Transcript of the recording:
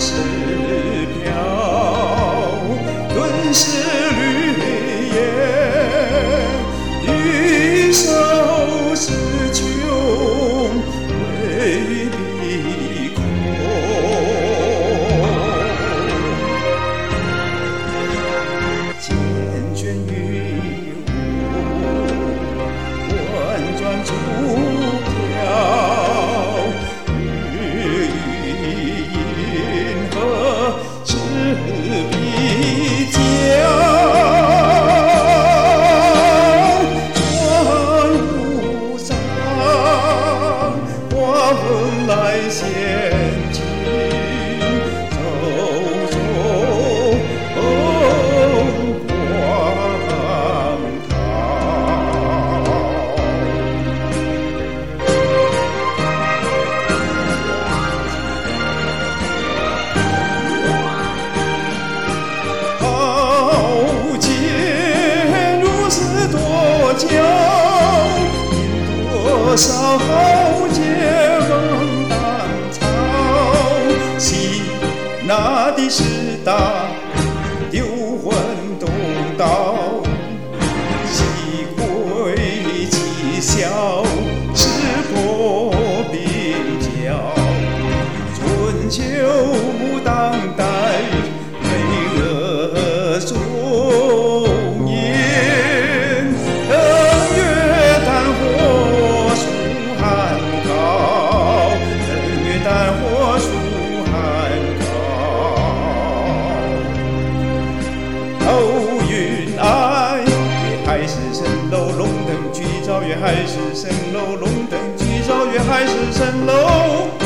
是飘，顿时绿叶，绿手是穷，未必空。缱绻于无，婉转竹飘，日与银河是比较。船路上，刮风来陷阱，走走荒唐。豪杰如此多娇，因多少豪杰望当朝。戏拿的是大，丢魂东道，喜归其笑，是破冰娇。春秋当代，美恶中言，登月淡火树寒高，登月淡火树寒高。头云爱，月还是蜃楼，龙腾举照，月还是蜃楼，龙腾举照，月还是蜃楼。